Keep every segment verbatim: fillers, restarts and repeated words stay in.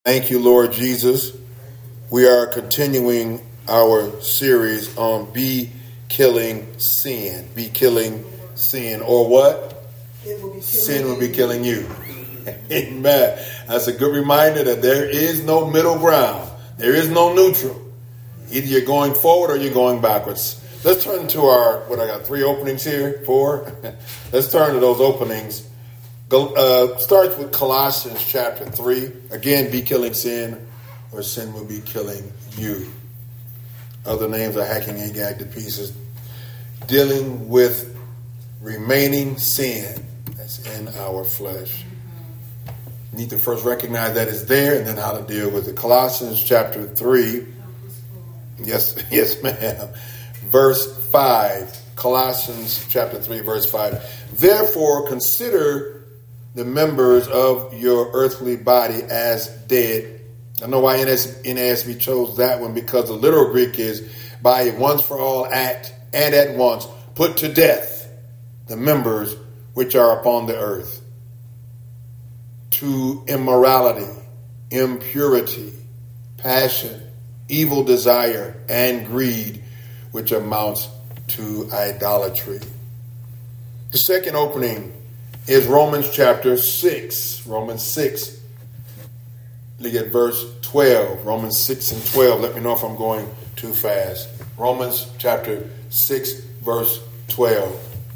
Thank you, Lord Jesus. We are continuing our series on Be Killing Sin. Be killing sin. Or what? It will be sin will be killing you. Amen. That's a good reminder that there is no middle ground. There is no neutral. Either you're going forward or you're going backwards. Let's turn to our, what I got, three openings here? Four? Let's turn to those openings. Go, uh, starts with Colossians chapter three. Again, be killing sin, or sin will be killing you. Other names are hacking Agag to pieces. Dealing with remaining sin that's in our flesh. You need to first recognize that it's there, and then how to deal with it. Colossians chapter three. Yes, yes, ma'am. Verse five. Colossians chapter three, verse five. Therefore, consider the members of your earthly body as dead. I know why N A S B chose that one, because the literal Greek is by a once for all act and at once put to death the members which are upon the earth, to immorality, impurity, passion, evil desire, and greed, which amounts to idolatry. The second opening is Romans chapter six. Romans six. Look at verse twelve. Romans six and twelve. Let me know if I'm going too fast. Romans chapter six, verse twelve.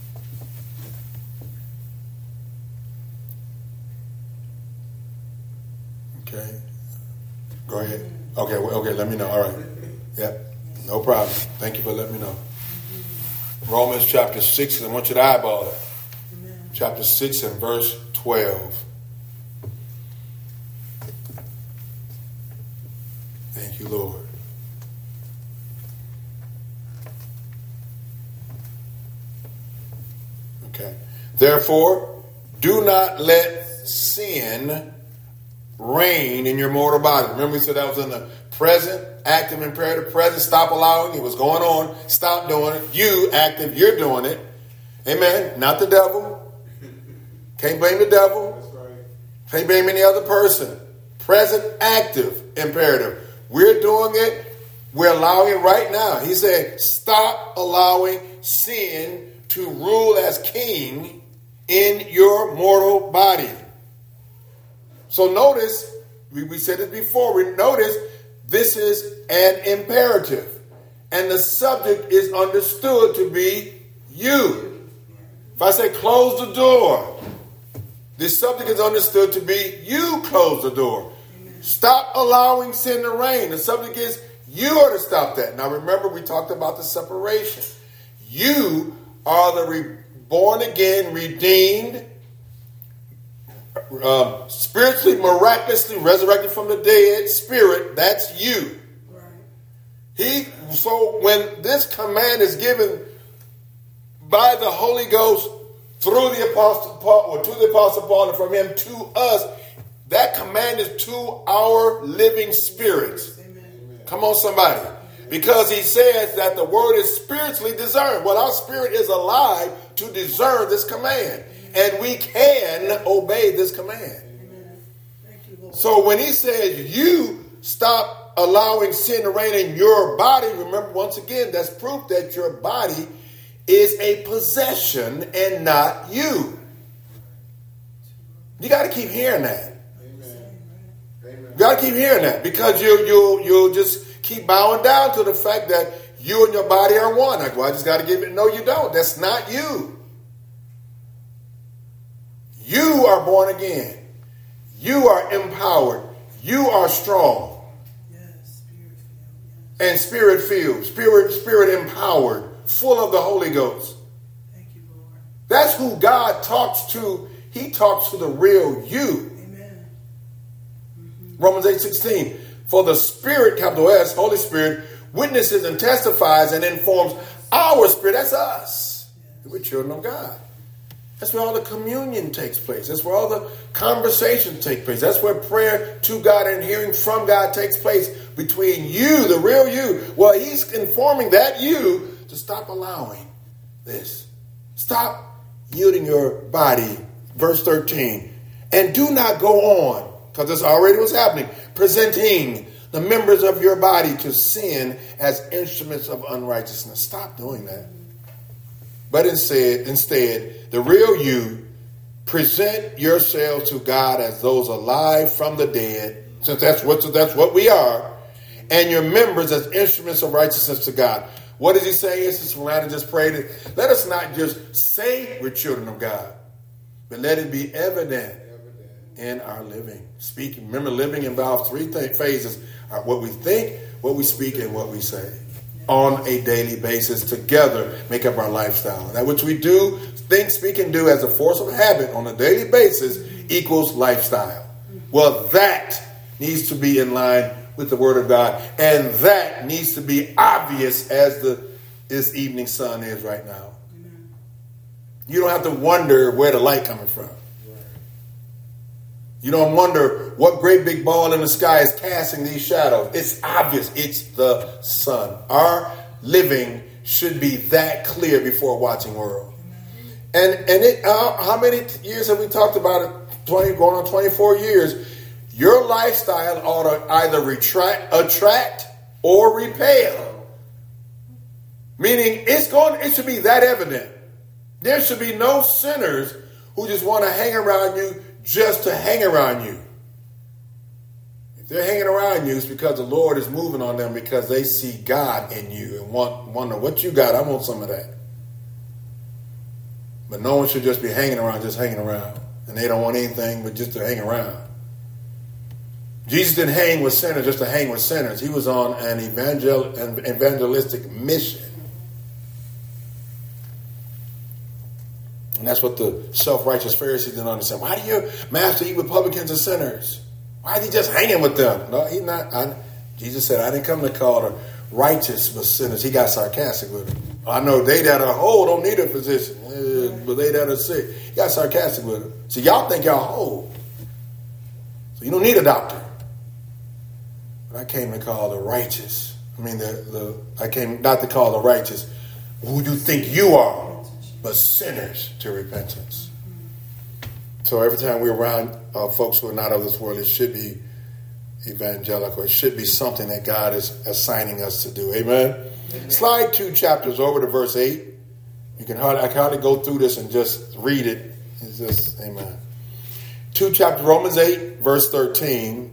Okay. Go ahead. Okay, okay, let me know. All right. Yeah, no problem. Thank you for letting me know. Romans chapter six, I want you to eyeball it. Chapter six and verse twelve. Thank you, Lord. Okay. Therefore, do not let sin reign in your mortal body. Remember we said that was in the present, active, imperative, present. Stop allowing it. What's going on? Stop doing it. You, active, you're doing it. Amen. Not the devil. Can't blame the devil. That's right. Can't blame any other person. Present, active, imperative. We're doing it. We're allowing it right now. He said, stop allowing sin to rule as king in your mortal body. So notice, we, we said it before, we notice this is an imperative. And the subject is understood to be you. If I say close the door, this subject is understood to be you close the door. Amen. Stop allowing sin to reign. The subject is you are to stop that. Now remember, we talked about the separation. You are the re- born again, redeemed, um, spiritually, miraculously resurrected from the dead spirit. That's you. Right. He. So when this command is given by the Holy Ghost through the Apostle Paul, or to the Apostle Paul, and from him to us, that command is to our living spirits. Amen. Come on, somebody. Because he says that the word is spiritually discerned. Well, our spirit is alive to discern this command. And we can obey this command. Amen. Thank you, Lord. So when he says you stop allowing sin to reign in your body, remember once again, that's proof that your body is a possession and not you. You got to keep hearing that. Amen. You got to keep hearing that, because you you you'll just keep bowing down to the fact that you and your body are one. Like, well, I just got to give it. No, you don't. That's not you. You are born again. You are empowered. You are strong. Yes, spirit-filled. Yes. And spirit-filled, spirit spirit empowered. Full of the Holy Ghost. Thank you, Lord. That's who God talks to. He talks to the real you. Amen. Mm-hmm. Romans eight sixteen. For the Spirit, capital S, Holy Spirit, witnesses and testifies and informs our spirit. That's us. Yes. We're children of God. That's where all the communion takes place. That's where all the conversations take place. That's where prayer to God and hearing from God takes place between you, the real you. Well, he's informing that you to stop allowing this. Stop yielding your body. Verse thirteen. And do not go on because this already was happening, presenting the members of your body to sin as instruments of unrighteousness. Stop doing that. But instead, instead, the real you, present yourselves to God as those alive from the dead, since that's what, that's what we are, and your members as instruments of righteousness to God. What does he say? It's just Rhonda just prayed it. Let us not just say we're children of God, but let it be evident in our living. Speaking. Remember, living involves three th- phases. Are what we think, what we speak, and what we say on a daily basis together make up our lifestyle. That which we do, think, speak, and do as a force of habit on a daily basis equals lifestyle. Well, that needs to be in line with the Word of God, and that needs to be obvious as the this evening sun is right now. You don't have to wonder where the light coming from. You don't wonder what great big ball in the sky is casting these shadows. It's obvious. It's the sun. Our living should be that clear before a watching world. And and it, uh, how many years have we talked about it? twenty, going on twenty-four years. Your lifestyle ought to either retract, attract or repel. Meaning it's going. It should be that evident. There should be no sinners who just want to hang around you just to hang around you. If they're hanging around you, it's because the Lord is moving on them because they see God in you and want wonder what you got. I want some of that. But no one should just be hanging around, just hanging around. And they don't want anything but just to hang around. Jesus didn't hang with sinners just to hang with sinners. He was on an evangel- an evangelistic mission. And that's what the self-righteous Pharisees didn't understand. Why do your master eat with publicans and sinners? Why is he just hanging with them? No, he's not. I, Jesus said, I didn't come to call the righteous but sinners. He got sarcastic with them. I know they that are whole don't need a physician, but they that are sick. He got sarcastic with them. So y'all think y'all whole. So you don't need a doctor. But I came to call the righteous. I mean, the, the I came not to call the righteous who you think you are, but sinners to repentance. So every time we're around uh, folks who are not of this world, it should be evangelical. It should be something that God is assigning us to do. Amen? Amen. Slide two chapters over to verse eight. You can hardly, I can hardly go through this and just read it. It's just, amen. Two chapters, Romans eight, verse thirteen.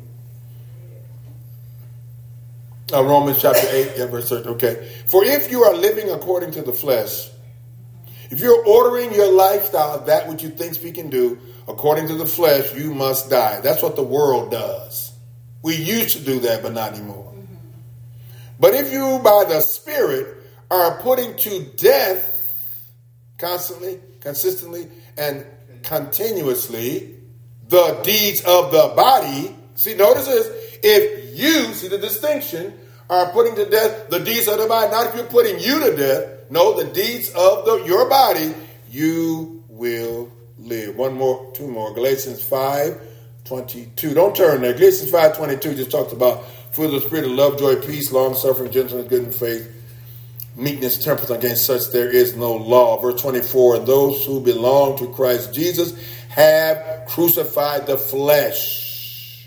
Uh, Romans chapter eight, yeah, verse thirteen. Okay. For if you are living according to the flesh, if you're ordering your lifestyle, that which you think, speak, and do, according to the flesh, you must die. That's what the world does. We used to do that, but not anymore. Mm-hmm. But if you, by the Spirit, are putting to death constantly, consistently, and continuously the deeds of the body. See, notice this. If you, see the distinction, are putting to death the deeds of the body, not if you're putting you to death, no, the deeds of the, your body, you will live. One more, two more. Galatians five twenty-two. Don't turn there. Galatians five twenty-two just talks about fruit of the Spirit of love, joy, peace, long-suffering, gentleness, goodness, faith, meekness, temperance. Against such there is no law. Verse twenty-four, and those who belong to Christ Jesus have crucified the flesh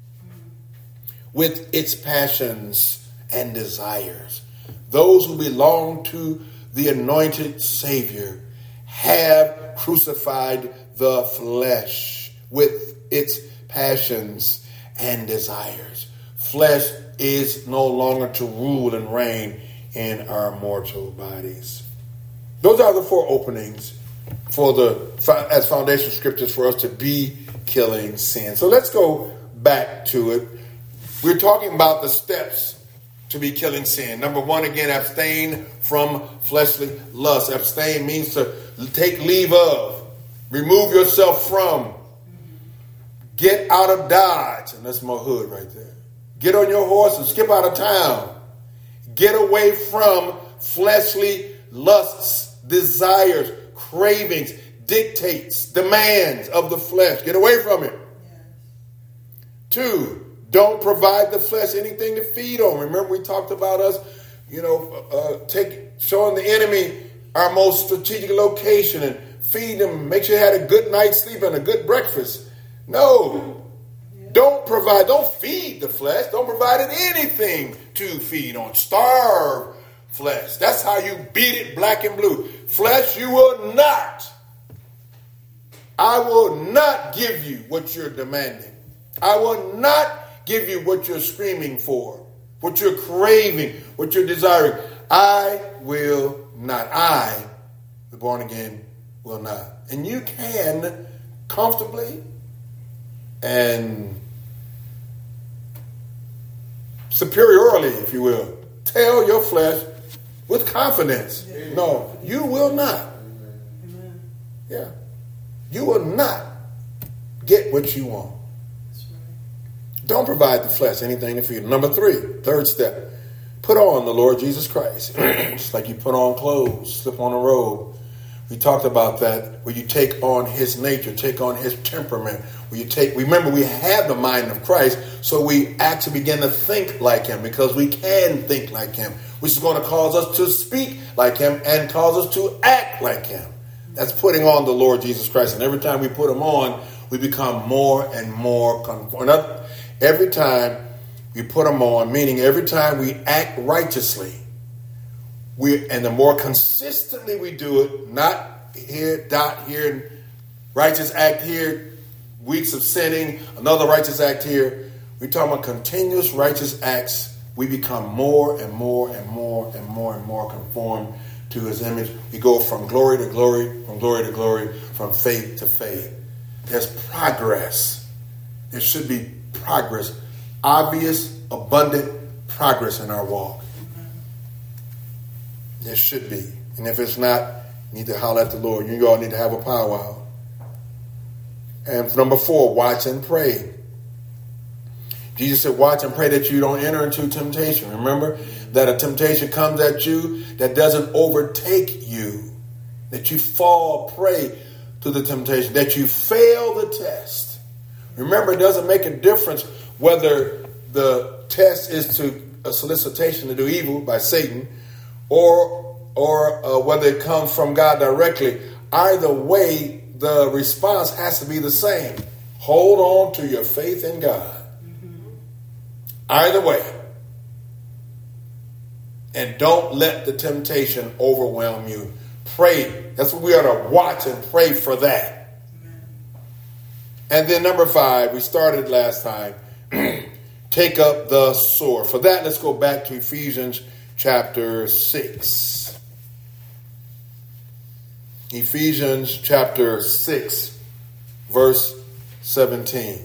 with its passions and desires. Those who belong to the anointed Savior have crucified the flesh with its passions and desires. Flesh is no longer to rule and reign in our mortal bodies. Those are the four openings for the as foundation scriptures for us to be killing sin. So let's go back to it. We're talking about the steps to be killing sin. Number one, again, abstain from fleshly lust. Abstain means to take leave of, remove yourself from, get out of Dodge. And that's my hood right there. Get on your horse and skip out of town. Get away from fleshly lusts, desires, cravings, dictates, demands of the flesh. Get away from it. Yes. Two, don't provide the flesh anything to feed on. Remember we talked about us, you know, uh, take showing the enemy our most strategic location and feed them. Make sure you had a good night's sleep and a good breakfast. No. Yeah. Don't provide, don't feed the flesh. Don't provide it anything to feed on. Starve flesh. That's how you beat it black and blue. Flesh, you will not. I will not give you what you're demanding. I will not give you what you're screaming for, what you're craving, what you're desiring. I will not. I, the born again, will not. And you can comfortably and superiorly, if you will, tell your flesh with confidence, Amen. No, you will not. Amen. Yeah. You will not get what you want. That's right. Don't provide the flesh anything to feed. Number three, third step, put on the Lord Jesus Christ. Just like you put on clothes, slip on a robe. We talked about that, where you take on his nature, take on his temperament. Where you take, remember, we have the mind of Christ, so we actually begin to think like him, because we can think like him, which is going to cause us to speak like him and cause us to act like him. That's putting on the Lord Jesus Christ. And every time we put him on, we become more and more conformed. Every time we put him on, meaning every time we act righteously, we and the more consistently we do it, not here, dot here, righteous act here, weeks of sinning, another righteous act here. We talk about continuous righteous acts. We become more and more and more and more and more conformed to his image. We go from glory to glory, from glory to glory, from faith to faith. There's progress. There should be progress, obvious, abundant progress in our walk. There should be. And if it's not, you need to holler at the Lord. You all need to have a powwow. And number four, watch and pray. Jesus said, watch and pray that you don't enter into temptation. Remember that a temptation comes at you that doesn't overtake you, that you fall prey to the temptation, that you fail the test. Remember, it doesn't make a difference whether the test is to a solicitation to do evil by Satan, or or uh, whether it comes from God directly. Either way, the response has to be the same. Hold on to your faith in God. Mm-hmm. Either way. And don't let the temptation overwhelm you. Pray. That's what we ought to watch and pray for that. Mm-hmm. And then number five, we started last time. Take up the sword. For that, let's go back to Ephesians chapter six. Ephesians chapter six, verse seventeen.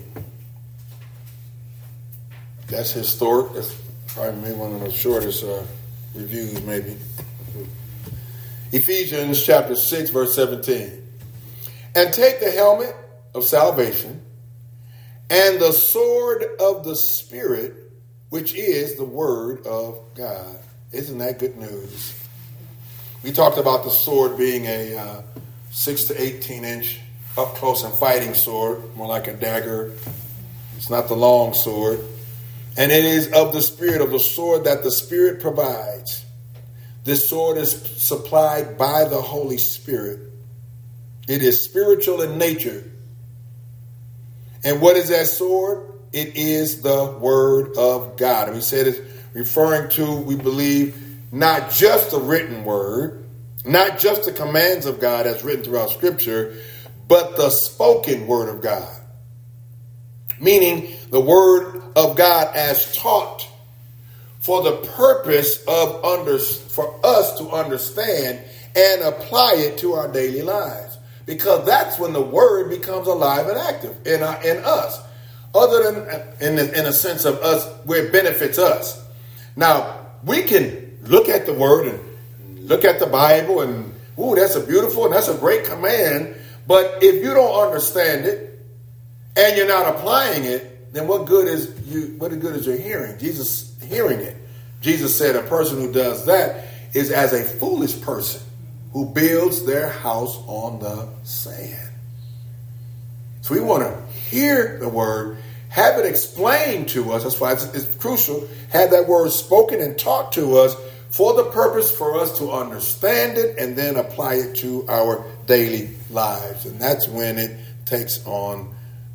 That's historic. That's probably maybe one of the shortest uh, reviews, maybe. Ephesians chapter six, verse seventeen. And take the helmet of salvation and the sword of the Spirit, which is the word of God. Isn't that good news? We talked about the sword being a uh, six to eighteen inch up close and fighting sword, more like a dagger. It's not the long sword. And it is of the Spirit, of the sword that the Spirit provides. This sword is supplied by the Holy Spirit. It is spiritual in nature. And what is that sword? It is the Word of God. And we said it's referring to, we believe, not just the written word, not just the commands of God as written throughout Scripture, but the spoken word of God. Meaning the word of God as taught for the purpose of under, for us to understand and apply it to our daily lives. Because that's when the word becomes alive and active in, our, in us. Other than in, the, in a sense of us, where it benefits us. Now, we can look at the word and look at the Bible and, ooh, that's a beautiful and that's a great command. But if you don't understand it and you're not applying it, then what good is you? What good is your hearing? Jesus hearing it. Jesus said a person who does that is as a foolish person who builds their house on the sand. So we want to hear the word, have it explained to us. That's why it's, it's crucial. Have that word spoken and taught to us for the purpose for us to understand it and then apply it to our daily lives. And that's when it takes on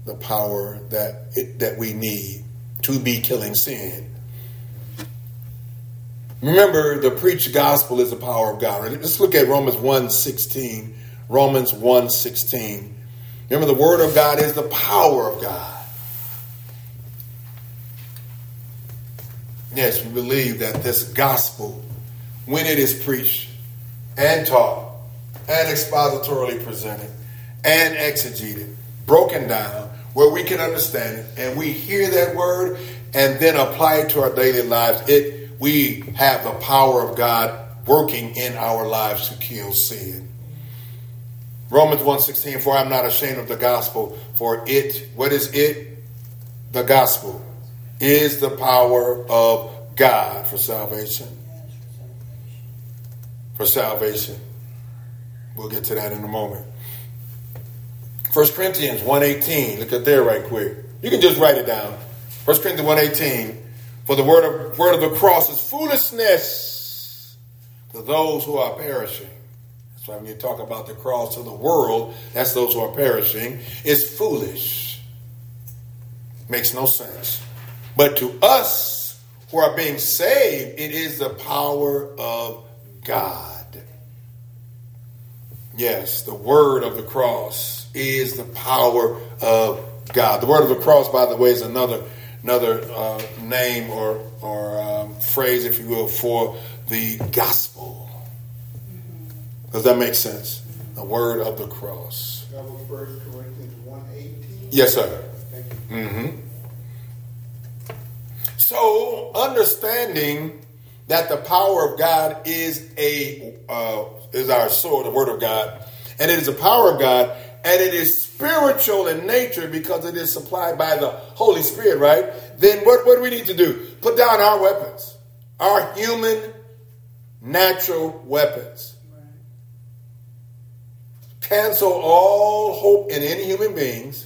the power that it, that we need to be killing sin. Remember, the preached gospel is the power of God. Let's look at Romans one sixteen. Romans one sixteen. Remember, the word of God is the power of God. Yes, we believe that this gospel, when it is preached and taught and expositorily presented and exegeted, broken down, where we can understand it, and we hear that word and then apply it to our daily lives, it we have the power of God working in our lives to kill sin. Romans one sixteen, for I am not ashamed of the gospel, for it, what is it? The gospel is the power of God for salvation. For salvation. We'll get to that in a moment. First Corinthians one eighteen. Look at there right quick. You can just write it down. First Corinthians one eighteen. For the word of, word of the cross is foolishness to those who are perishing. That's why when you talk about the cross to the world, that's those who are perishing. It's foolish. Makes no sense. But to us who are being saved, it is the power of God. Yes, the word of the cross is the power of God. The word of the cross, by the way, is another another uh, name or or um, phrase, if you will, for the gospel. Does that make sense? The word of the cross. That was First Corinthians one eighteen. Yes, sir. Thank you. Mm-hmm. So, understanding that the power of God is a uh, is our sword, the word of God, and it is the power of God, and it is spiritual in nature because it is supplied by the Holy Spirit, right? Then what, what do we need to do? Put down our weapons, our human, natural weapons. Cancel all hope in any human beings,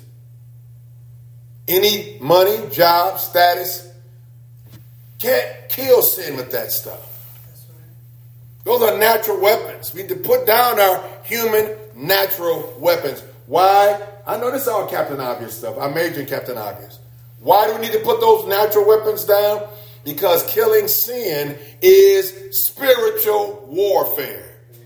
any money, job, status. Can't kill sin with that stuff. That's right. Those are natural weapons. We need to put down our human natural weapons. Why? I know this is all Captain Obvious stuff. I majored in Captain Obvious. Why do we need to put those natural weapons down? Because killing sin is spiritual warfare.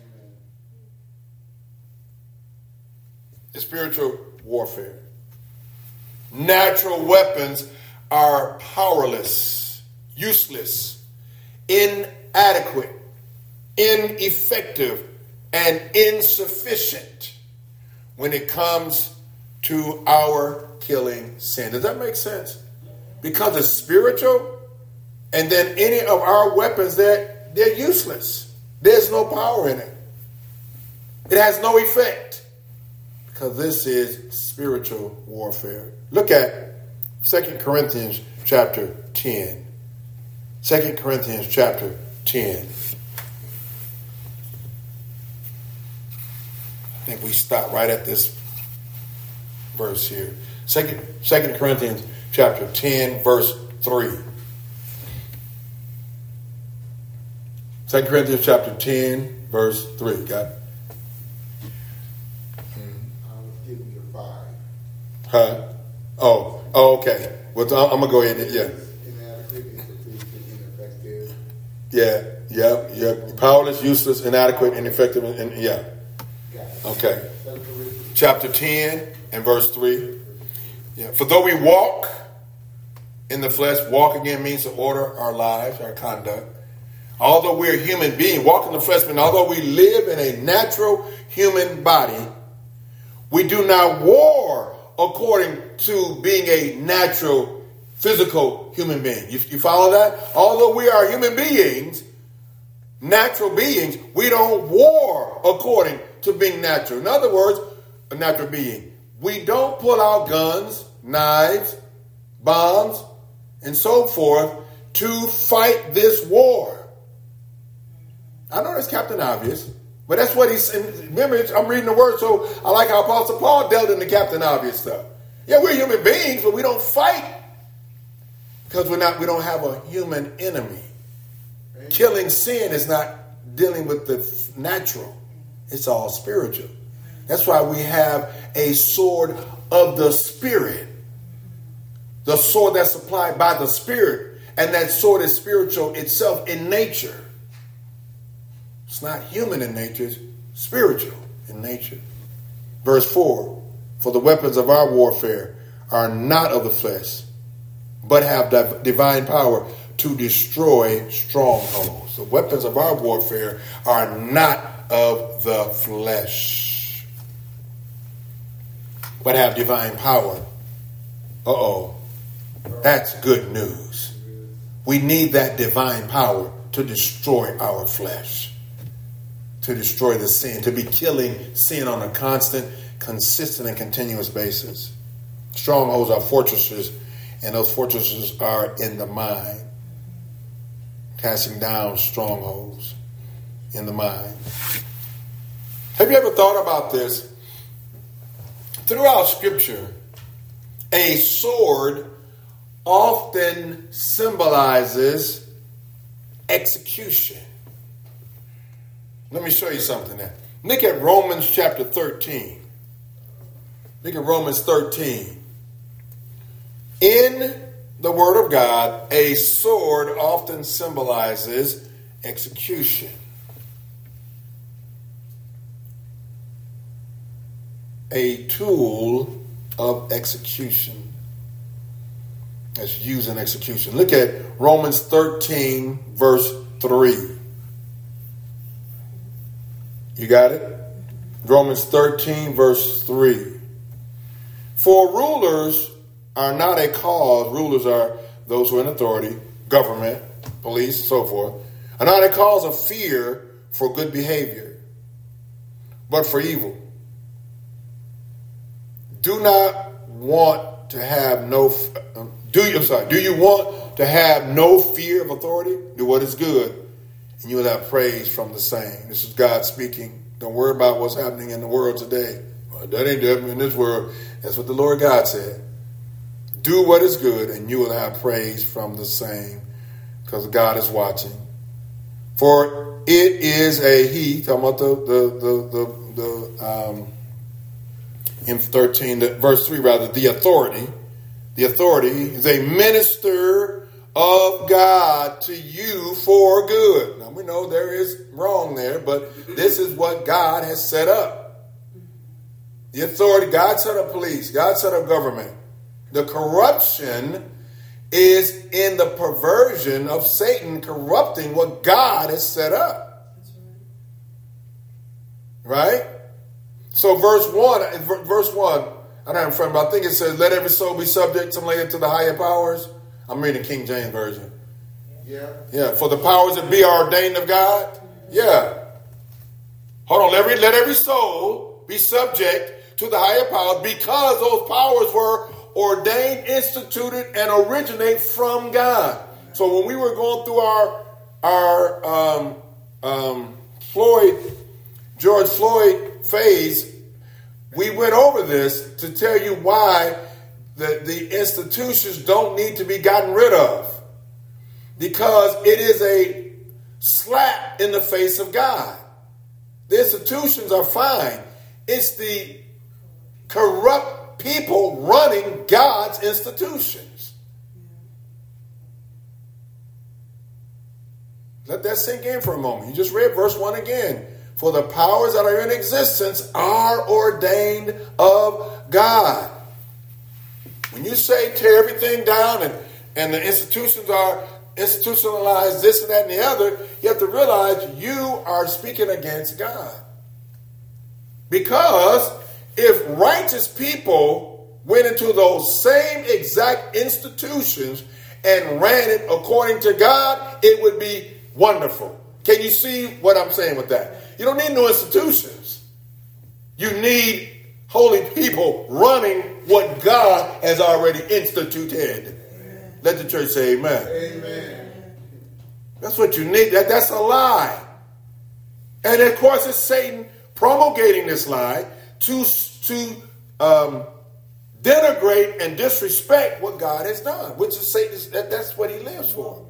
It's spiritual warfare. Natural weapons are powerless, useless, inadequate, ineffective, and insufficient when it comes to our killing sin. Does that make sense? Because it's spiritual, and then any of our weapons, they're, they're useless. There's no power in it. It has no effect. Because this is spiritual warfare. Look at Second Corinthians chapter ten. Second Corinthians chapter ten. I think we stop right at this verse here. Second, Second Corinthians chapter ten, verse three. Second Corinthians chapter ten, verse three. Got it? Huh? Oh, oh, okay. Well, I'm gonna go ahead. And, yeah. Yeah, yeah, yeah. Powerless, useless, inadequate, ineffective, and, and yeah. Okay. Chapter ten and verse three. Yeah. For though we walk in the flesh, walk again means to order our lives, our conduct. Although we're human beings, walk in the flesh means although we live in a natural human body, we do not war according to being a natural, physical human being. You, you follow that? Although we are human beings, natural beings, we don't war according to being natural. In other words, a natural being. We don't pull out guns, knives, bombs, and so forth to fight this war. I know that's Captain Obvious. But that's what he's, remember, I'm reading the word, so I like how Apostle Paul dealt in the Captain Obvious stuff. Yeah, we're human beings, but we don't fight because we're not, we don't have a human enemy. Right. Killing sin is not dealing with the natural. It's all spiritual. That's why we have a sword of the Spirit. The sword that's supplied by the Spirit. And that sword is spiritual itself in nature. It's not human in nature, it's spiritual in nature. Verse four, for the weapons of our warfare are not of the flesh, but have div- divine power to destroy strongholds. The weapons of our warfare are not of the flesh, but have divine power. Uh-oh. That's good news. We need that divine power to destroy our flesh, to destroy the sin, to be killing sin on a constant, consistent, and continuous basis. Strongholds are fortresses, and those fortresses are in the mind. Casting down strongholds in the mind. Have you ever thought about this? Throughout Scripture, a sword often symbolizes execution. Let me show you something there. Look at Romans chapter thirteen. Look at Romans thirteen. In the Word of God, a sword often symbolizes execution. A tool of execution. That's used in execution. Look at Romans thirteen, verse three. You got it? Romans thirteen, verse three. For rulers are not a cause, rulers are those who are in authority, government, police, so forth, are not a cause of fear for good behavior, but for evil. Do not want to have no, do you, I'm sorry, do you want to have no fear of authority? Do what is good, and you will have praise from the same. This is God speaking. Don't worry about what's happening in the world today. Well, that ain't happening in this world. That's what the Lord God said. Do what is good, and you will have praise from the same, because God is watching. For it is a he, talking about the the the the, the um, in thirteen, the, verse three rather, the authority. The authority is a minister of God to you for good. Now we know there is wrong there, but this is what God has set up. The authority, God set up police, God set up government. The corruption is in the perversion of Satan corrupting what God has set up. Right? So verse one, verse one, I don't have in front of me, I think it says, let every soul be subject, something like that, to the higher powers. I'm reading King James Version. Yeah. Yeah. For the powers that be are ordained of God. Yeah. Hold on. Let every, let every soul be subject to the higher powers, because those powers were ordained, instituted, and originate from God. So when we were going through our our um, um, Floyd, George Floyd phase, we went over this to tell you why the, the institutions don't need to be gotten rid of. Because it is a slap in the face of God. The institutions are fine. It's the corrupt people running God's institutions. Let that sink in for a moment. You just read verse one again. For the powers that are in existence are ordained of God. When you say tear everything down and, and the institutions are institutionalized, this and that and the other, you have to realize you are speaking against God. Because if righteous people went into those same exact institutions and ran it according to God, it would be wonderful. Can you see what I'm saying with that? You don't need no institutions. You need holy people running what God has already instituted. Amen. Let the church say amen. Amen. That's what you need. That, that's a lie. And of course it's Satan promulgating this lie to, to um, denigrate and disrespect what God has done, which is Satan's, that, that's what he lives for.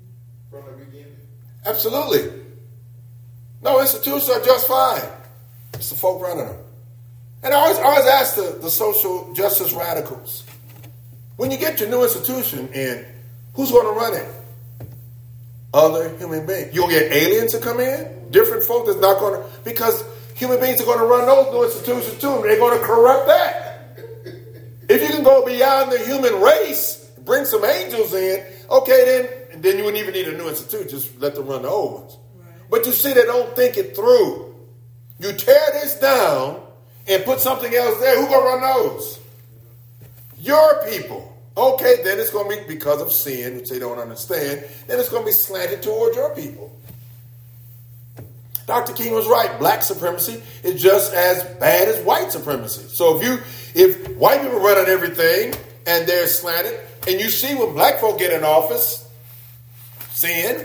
From the beginning. Absolutely. No, institutions are just fine. It's the folk running them. And I always, I always ask the, the social justice radicals, when you get your new institution in, who's going to run it? Other human beings. You'll get aliens to come in, different folk that's not going to, because human beings are going to run those new institutions too, and they're going to corrupt that. If you can go beyond the human race, bring some angels in, okay, then, then you wouldn't even need a new institute. Just let them run the old ones. Right. But you see, they don't think it through. You tear this down and put something else there. Who's going to run those? Your people. Okay, then it's going to be because of sin, which they don't understand. Then it's going to be slanted towards your people. Doctor King was right. Black supremacy is just as bad as white supremacy. So if you, if white people run on everything and they're slanted, and you see when black folk get in office, sin.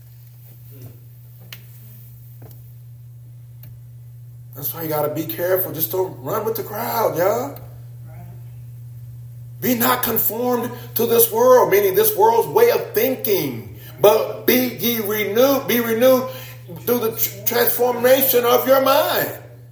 That's why you got to be careful. Just don't run with the crowd, y'all. Be not conformed to this world, meaning this world's way of thinking, but be ye renewed, be renewed through the transformation of your mind.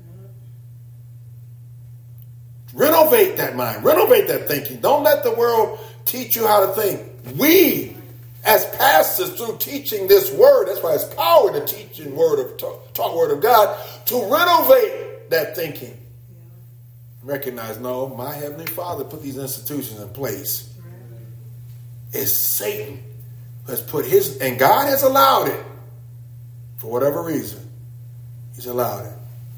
Renovate that mind, renovate that thinking. Don't let the world teach you how to think. We, as pastors, through teaching this word, that's why it's power to teach in word of talk, talk word of God, to renovate that thinking. Recognize, no, my Heavenly Father put these institutions in place. It's Satan who has put his, and God has allowed it for whatever reason. He's allowed it.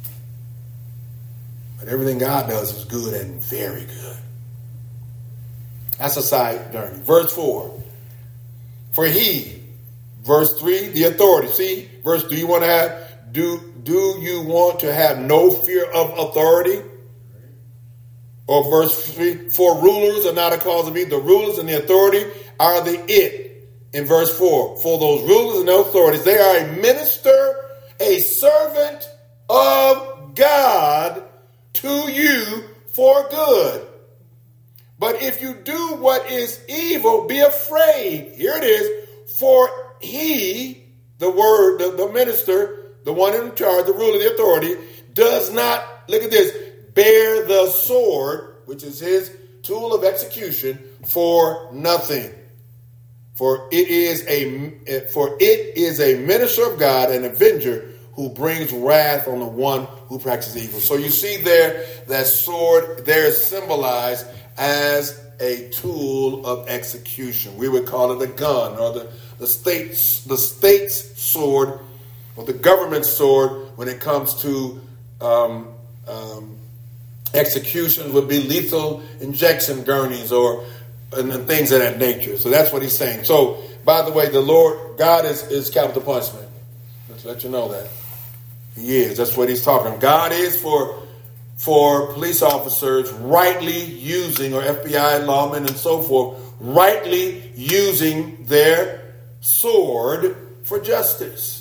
But everything God does is good and very good. That's a side journey. Verse four. For he, verse three, the authority. See, verse, do you want to have, do, do you want to have no fear of authority? Or verse three, for rulers are not a cause of evil. The rulers and the authority are the it. In verse four, for those rulers and authorities, they are a minister, a servant of God to you for good. But if you do what is evil, be afraid. Here it is. For he, the word, the, the minister, the one in charge, the ruler, the authority, does not, look at this, bear the sword, which is his tool of execution, for nothing. For it is a for it is a minister of God, an avenger who brings wrath on the one who practices evil. So you see there that sword there is symbolized as a tool of execution. We would call it a gun, or the, the state's the state's sword, or the government's sword when it comes to um, um, executions would be lethal injection gurneys or and, and things of that nature. So that's what he's saying. So, by the way, the Lord, God is, is capital punishment. Let's let you know that. He is. That's what he's talking. God is for, for police officers rightly using, or F B I lawmen and so forth, rightly using their sword for justice.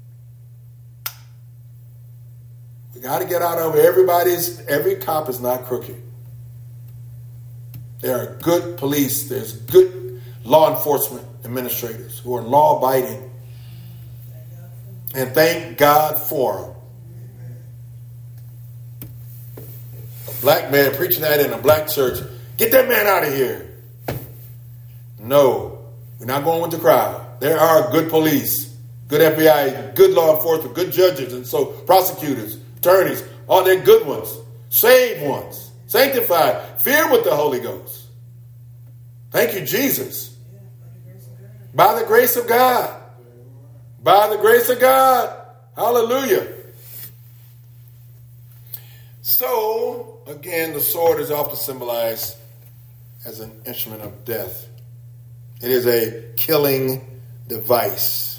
We got to get out of everybody's, every cop is not crooked. There are good police, there's good law enforcement administrators who are law-abiding. And thank God for them. A black man preaching that in a black church, get that man out of here. No, we're not going with the crowd. There are good police, good F B I, good law enforcement, good judges, and so prosecutors, attorneys, all they're good ones, saved ones, sanctified, filled with the Holy Ghost. Thank you, Jesus. By the grace of God. By the grace of God. Hallelujah. So, again, the sword is often symbolized as an instrument of death. It is a killing device.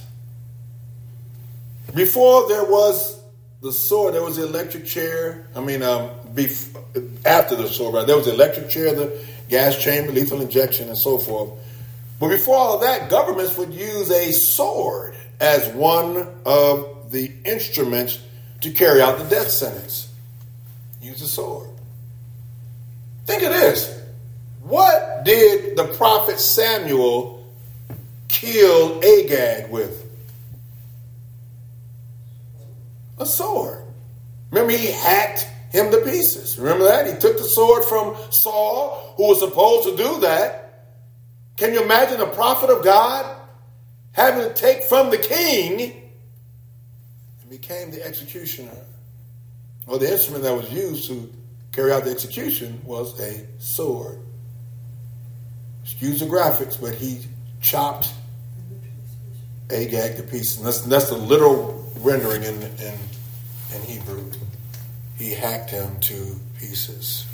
Before there was the sword, there was the electric chair. I mean, um, bef- after the sword, right? There was the electric chair, the gas chamber, lethal injection, and so forth. But before all of that, governments would use a sword as one of the instruments to carry out the death sentence. Use a sword. Think of this. What did the prophet Samuel kill Agag with? A sword. Remember, he hacked him to pieces. Remember that? He took the sword from Saul, who was supposed to do that. Can you imagine a prophet of God having to take from the king and became the executioner? Well, the instrument that was used to carry out the execution was a sword. Excuse the graphics, but he chopped Agag to pieces. And that's, that's the literal rendering in, in, in Hebrew. He hacked him to pieces.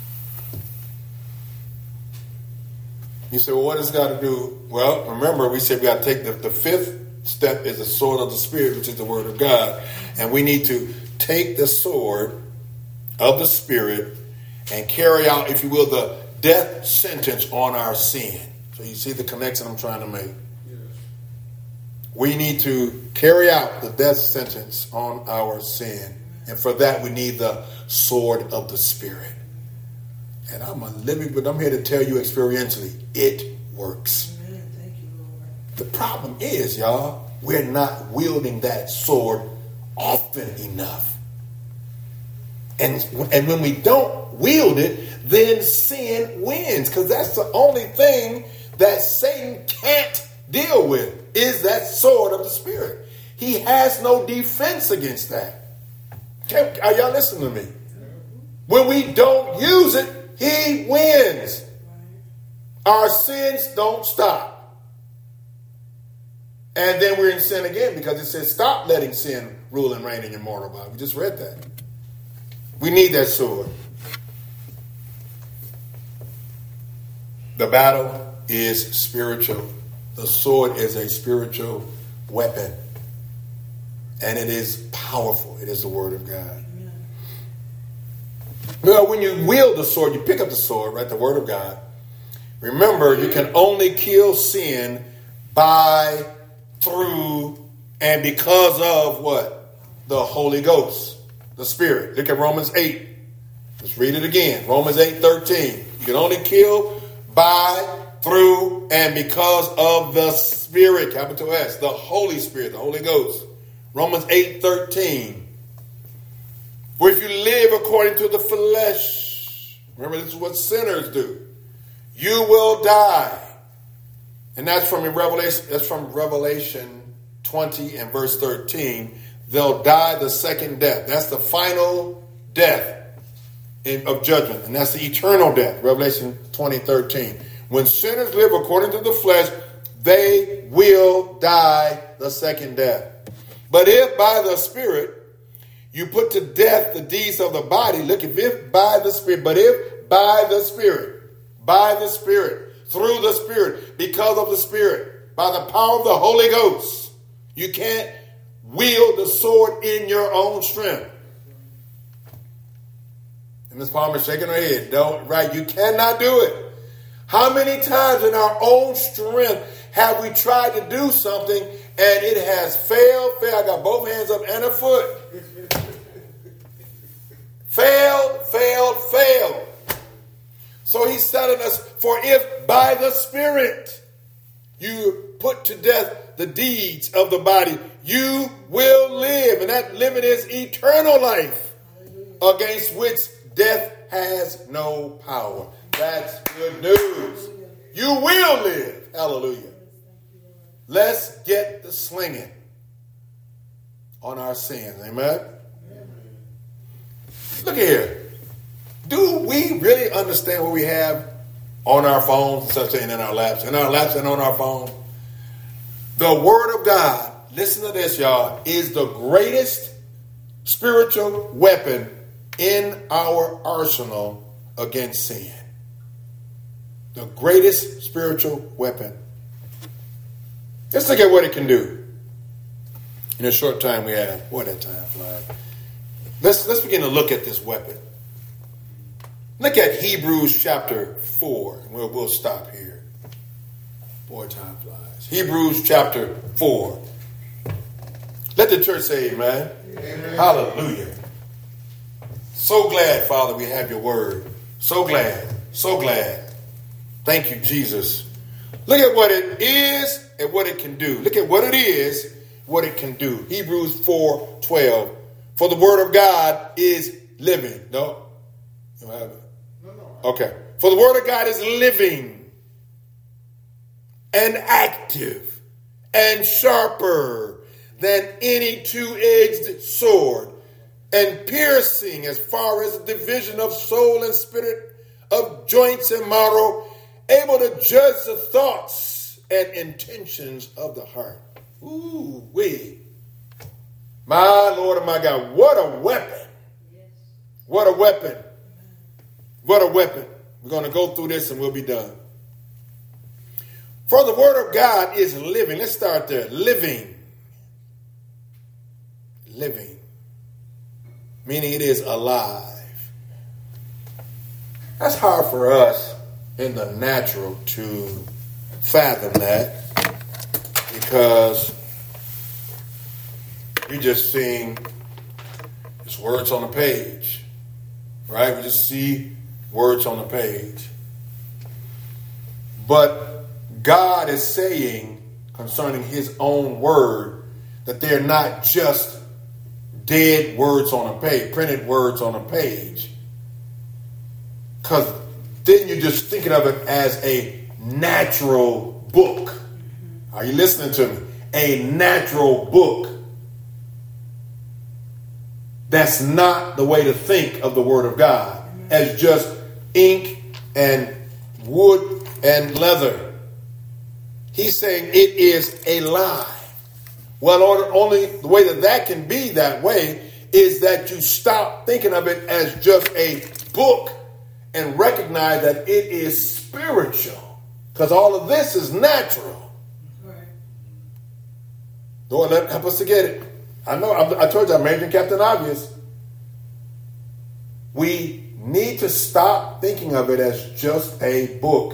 You say, well, what does God do? Well, remember, we said we got to take the, the fifth step is the sword of the Spirit, which is the word of God. And we need to take the sword of the Spirit and carry out, if you will, the death sentence on our sin. So you see the connection I'm trying to make. Yes. We need to carry out the death sentence on our sin. And for that, we need the sword of the Spirit. And I'm a living, but I'm here to tell you experientially, it works. Amen. Thank you, Lord. The problem is, y'all, we're not wielding that sword often enough. And, and when we don't wield it, then sin wins. Because that's the only thing that Satan can't deal with, is that sword of the Spirit. He has no defense against that. Are y'all listening to me? When we don't use it, he wins. Our sins don't stop. And then we're in sin again because it says stop letting sin rule and reign in your mortal body. We just read that. We need that sword. The battle is spiritual. The sword is a spiritual weapon. And it is powerful. It is the word of God. Yeah. Well, when you wield the sword, you pick up the sword, right? The word of God. Remember, you can only kill sin by, through, and because of what? The Holy Ghost, the Spirit. Look at Romans eight. Let's read it again. Romans eight thirteen. You can only kill by, through, and because of the Spirit, capital S, the Holy Spirit, the Holy Ghost. Romans eight thirteen. For if you live according to the flesh, remember this is what sinners do, you will die. And that's from Revelation, that's from Revelation twenty and verse thirteen. They'll die the second death. That's the final death in, of judgment. And that's the eternal death. Revelation twenty thirteen. When sinners live according to the flesh, they will die the second death. But if by the Spirit you put to death the deeds of the body, look, if, if by the Spirit, but if by the Spirit, by the Spirit, through the Spirit, because of the Spirit, by the power of the Holy Ghost, you can't wield the sword in your own strength. And Miz Palmer shaking her head. Don't, right, you cannot do it. How many times in our own strength have we tried to do something and it has failed, failed. I got both hands up and a foot. failed, failed, failed. So he's telling us, for if by the Spirit you put to death the deeds of the body, you will live. And that living is eternal life, against which death has no power. That's good news. You will live. Hallelujah. Let's get the slinging on our sins. Amen? Amen. Look here. Do we really understand what we have on our phones, such and in our laps, in our laps and on our phone? The Word of God, listen to this, y'all, is the greatest spiritual weapon in our arsenal against sin. The greatest spiritual weapon. Let's look at what it can do in a short time we have. Boy, that time flies. Let's, let's begin to look at this weapon. Look at Hebrews chapter four. We'll, we'll stop here. Boy, time flies. Hebrews chapter four. Let the church say amen. Amen. Hallelujah. So glad, Father, we have your word. So glad. So glad. Thank you, Jesus. Look at what it is and what it can do. Look at what it is, what it can do. Hebrews four twelve. For the word of God is living. No? You don't have it? No, no. Okay. For the word of God is living and active and sharper than any two-edged sword, and piercing as far as the division of soul and spirit, of joints and marrow, able to judge the thoughts and intentions of the heart. Ooh, wee. My Lord and my God, what a weapon. What a weapon. What a weapon. We're going to go through this and we'll be done. For the word of God is living. Let's start there. Living. Living. Meaning it is alive. That's hard for us in the natural to fathom that, because we just seeing just words on the page, right? We just see words on the page. But God is saying concerning his own word that they're not just dead words on a page, printed words on a page. Because then you're just thinking of it as a natural book. Are you listening to me? A natural book. That's not the way to think of the word of God, as just ink and wood and leather. He's saying it is alive. Well, only the way that that can be that way is that you stop thinking of it as just a book and recognize that it is spiritual. Because all of this is natural. Right. Lord, let help us to get it. I know, I, I told you I'm making Captain Obvious. We need to stop thinking of it as just a book.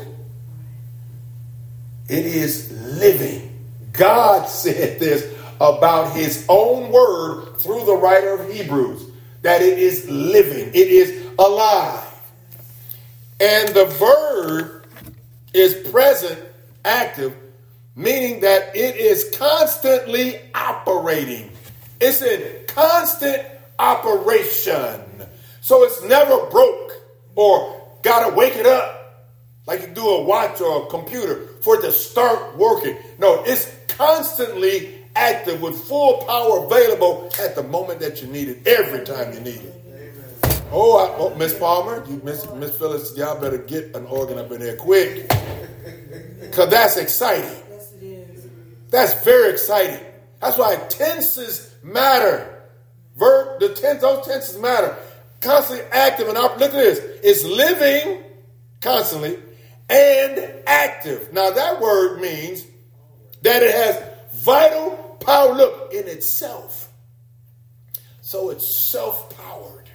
It is living. God said this about his own word through the writer of Hebrews, that it is living. It is alive. And the verb is present, active, meaning that it is constantly operating. It's in constant operation. So it's never broke or got to wake it up like you do a watch or a computer for it to start working. No, it's constantly active with full power available at the moment that you need it, every time you need it. Amen. Oh, I, oh Miss Palmer, you Miss Miss Phyllis, y'all better get an organ up in there quick. Because that's exciting. Yes, it is. That's very exciting. That's why tenses matter. Verb, the tense, those tenses matter. Constantly active and op- look at this. It's living constantly and active. Now that word means that it has vital power, look, in itself. So it's self-powered.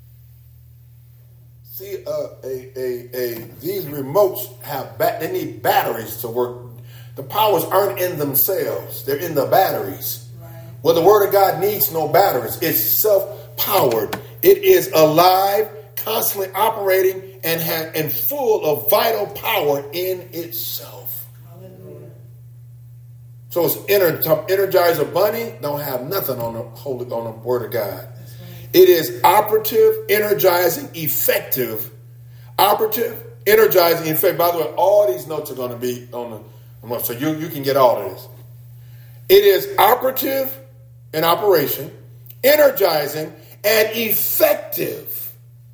See, uh, a, a, a, these remotes have, ba- they need batteries to work. The powers aren't in themselves. They're in the batteries. Right. Well, the word of God needs no batteries. It's self-powered. It is alive, constantly operating, and, have, and full of vital power in itself. Hallelujah. So it's ener- Energizer Bunny don't have nothing on the holy on the word of God. Right. It is operative, energizing, effective. Operative, energizing, effective. By the way, all these notes are going to be on the, so you, you can get all of this. It is operative in operation, energizing, and effective.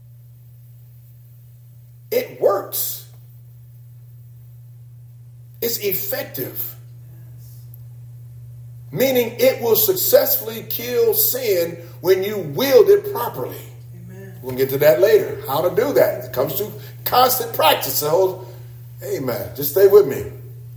It works. It's effective. Meaning it will successfully kill sin when you wield it properly. Amen. We'll get to that later. How to do that. It comes to constant practice. So, amen. Just stay with me.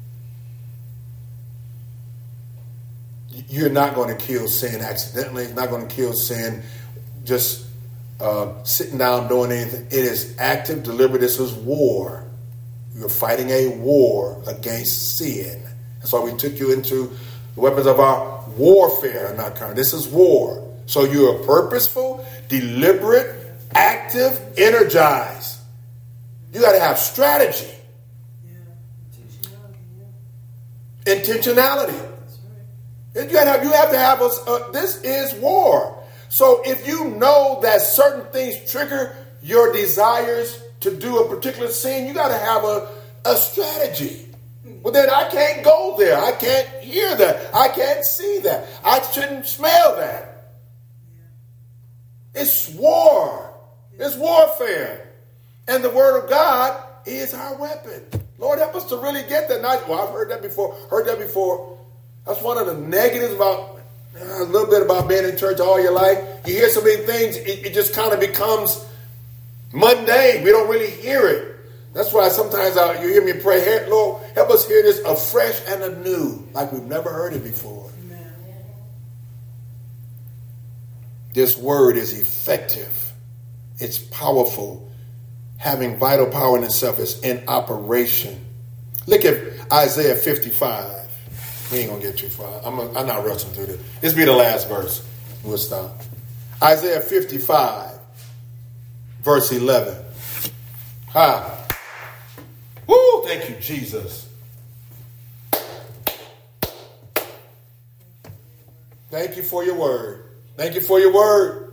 You're not going to kill sin accidentally. You're not going to kill sin just uh, sitting down doing anything. It is active, deliberate. This is war. You're fighting a war against sin. That's why we took you into the weapons of our warfare, not current. This is war. So you are purposeful, deliberate, active, energized. You got to have strategy. Yeah. Intentionality. Yeah. Intentionality. That's right. You, gotta have, you have to have a, uh, this is war. So if you know that certain things trigger your desires to do a particular sin, you got to have a, a strategy. Well, then I can't go there. I can't hear that. I can't see that. I shouldn't smell that. It's war. It's warfare. And the word of God is our weapon. Lord, help us to really get that. Not, well, I've heard that before. Heard that before. That's one of the negatives about uh, a little bit about being in church all your life. You hear so many things, it, it just kind of becomes mundane. We don't really hear it. That's why sometimes I, you hear me pray, hey, Lord, help us hear this afresh and anew, like we've never heard it before. Amen. This word is effective. It's powerful. Having vital power in itself is in operation. Look at Isaiah fifty-five. We ain't going to get too far. I'm, a, I'm not rushing through this. This be the last verse. We'll stop. Isaiah fifty-five, verse eleven. Ha. Woo, thank you, Jesus. Thank you for your word. Thank you for your word.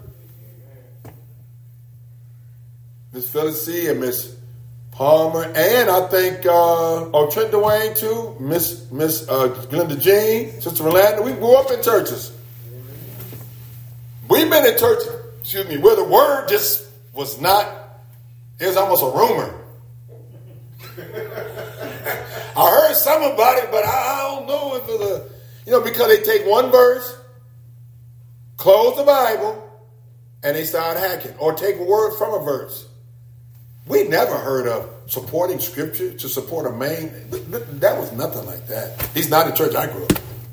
Miss Phyllis C. and Miss Palmer, and I think, uh, oh, Trent Dwayne too, Miss Miss uh, Glenda Jean, Sister Rolanda. We grew up in churches. We've been in churches, excuse me, where the word just was not, it was almost a rumor. I heard some about it, but I don't know if it's a, you know, because they take one verse, close the Bible, and they start hacking, or take a word from a verse. We never heard of supporting scripture to support a main. That was nothing like that. He's not in church I grew up.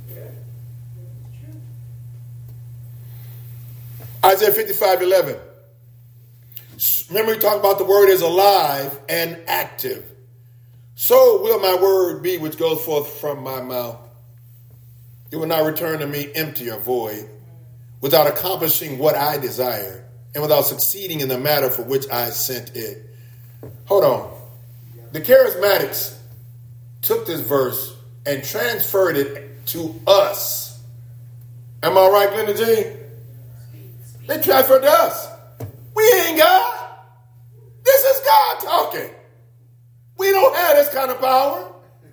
Isaiah fifty-five eleven. Remember we talked about the word is alive and active. So will my word be which goes forth from my mouth. It will not return to me empty or void, without accomplishing what I desire, and without succeeding in the matter for which I sent it. Hold on. The charismatics took this verse and transferred it to us. Am I right, Glenda Jean? They transferred to us. We ain't God. This is God talking. We don't have this kind of power.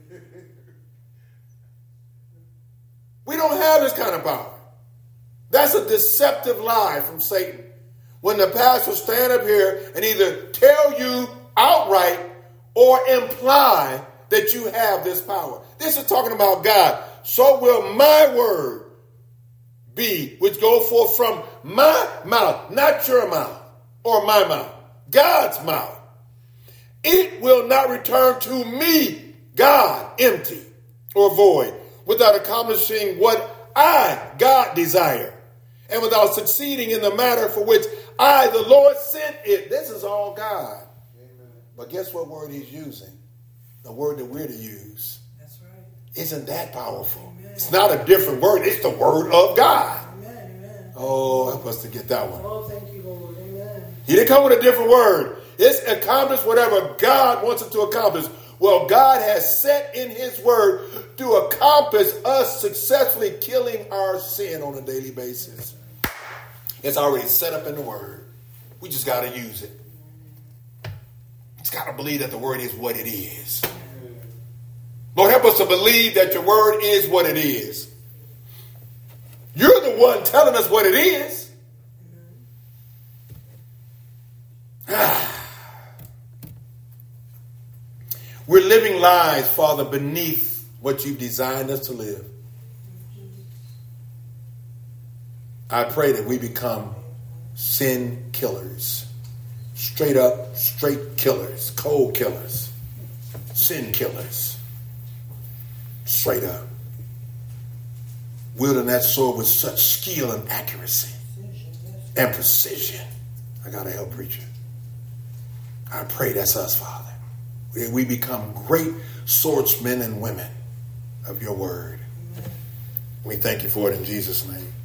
We don't have this kind of power. That's a deceptive lie from Satan. When the pastor stand up here and either tell you outright or imply that you have this power. This is talking about God. So will my word be which go forth from my mouth, not your mouth or my mouth, God's mouth. It will not return to me, God, empty or void, without accomplishing what I, God, desire, and without succeeding in the matter for which I, the Lord, sent it. This is all God. Amen. But guess what word he's using? The word that we're to use. That's right. Isn't that powerful? Amen. It's not a different word. It's the word of God. Amen. Amen. Oh, help us to get that one. Oh, thank you, Lord. Amen. He didn't come with a different word. It's accomplished whatever God wants it to accomplish. Well, God has set in his word to accomplish us successfully killing our sin on a daily basis. It's already set up in the word. We just got to use it. It's got to believe that the word is what it is. Lord, help us to believe that your word is what it is. You're the one telling us what it is. We're living lives, Father, beneath what you've designed us to live. I pray that we become sin killers. Straight up, straight killers. Cold killers. Sin killers. Straight up. Wielding that sword with such skill and accuracy and precision. I got to help preacher. I pray that's us, Father. We become great swordsmen and women of your word. We thank you for it in Jesus' name.